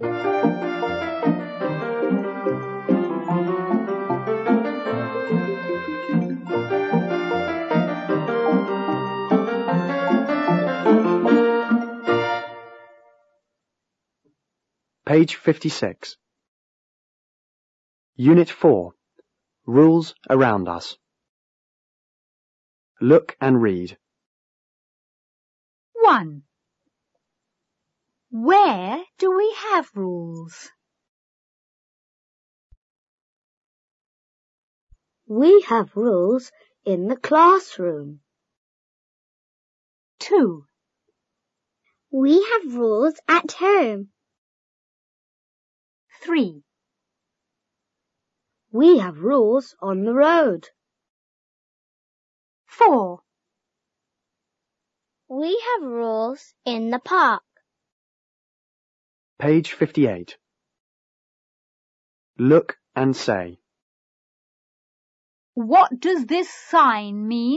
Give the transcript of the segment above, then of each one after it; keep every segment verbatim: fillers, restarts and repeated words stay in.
Page fifty-six. Unit four. Rules around us. Look and read. one. Where do we have rules? We have rules in the classroom. two. We have rules at home. three. We have rules on the road. four. We have rules in the park. Page fifty-eight. Look and say. What does this sign mean?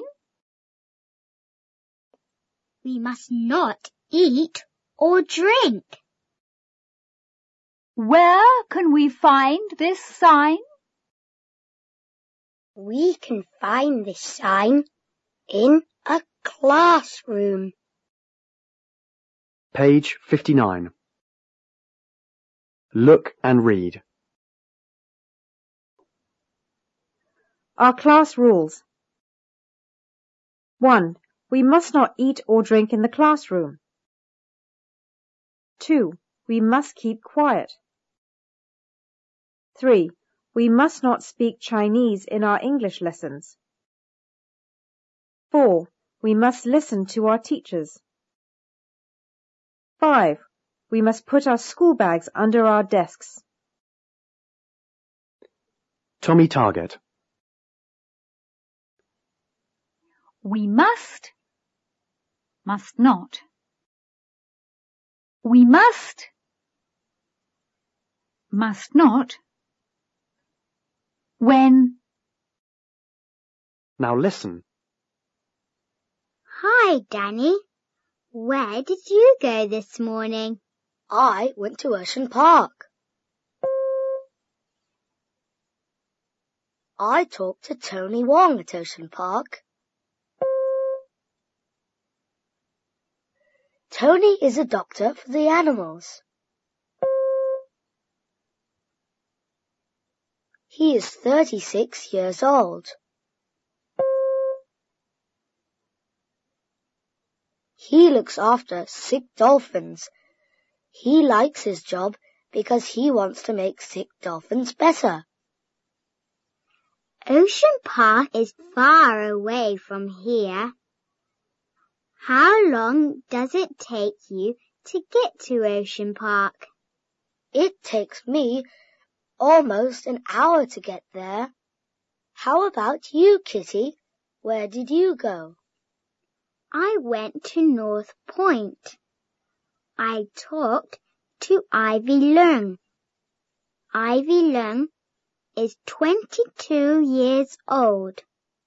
We must not eat or drink. Where can we find this sign? We can find this sign in a classroom. Page fifty-nine. Look and read. Our class rules. one. We must not eat or drink in the classroom. two. We must keep quiet. three. We must not speak Chinese in our English lessons. four. We must listen to our teachers. five. We must put our school bags under our desks. Tommy Target. We must, must not. We must, must not. When. Now listen. Hi, Danny. Where did you go this morning? I went to Ocean Park. I talked to Tony Wong at Ocean Park. Tony is a doctor for the animals. He is thirty-six years old. He looks after sick dolphins. He likes his job because he wants to make sick dolphins better. Ocean Park is far away from here. How long does it take you to get to Ocean Park? It takes me almost an hour to get there. How about you, Kitty? Where did you go? I went to North Point. I talked to Ivy Leung. Ivy Leung is twenty-two years old.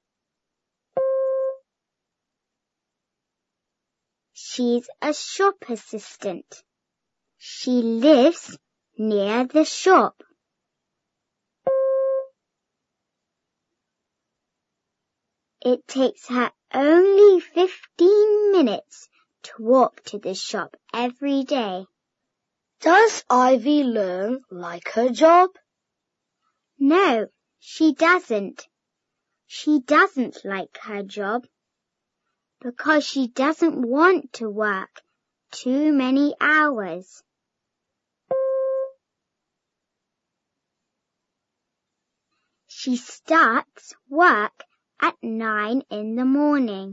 She's a shop assistant. She lives near the shop. It takes her only fifteen minutes to walk to the shop every day. Does Ivy Leung like her job? No, she doesn't. She doesn't like her job because she doesn't want to work too many hours. She starts work at nine in the morning.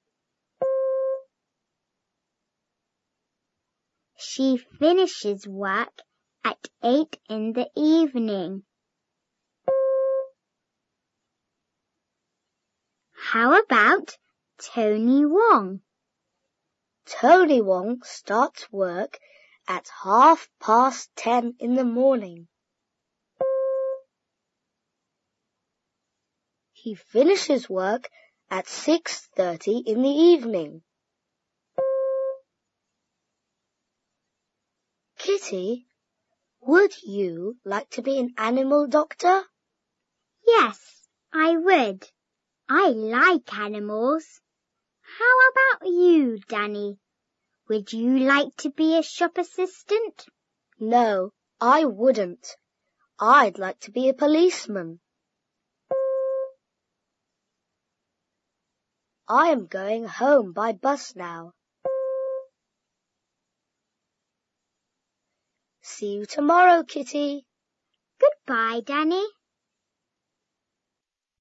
She finishes work at eight in the evening. How about Tony Wong? Tony Wong starts work at half past ten in the morning. He finishes work at six thirty in the evening. Kitty, Would you like to be an animal doctor? Yes, I would. I like animals. How about you, Danny? Would you like to be a shop assistant? No, I wouldn't. I'd like to be a policeman. I am going home by bus now. See you tomorrow, Kitty. Goodbye, Danny.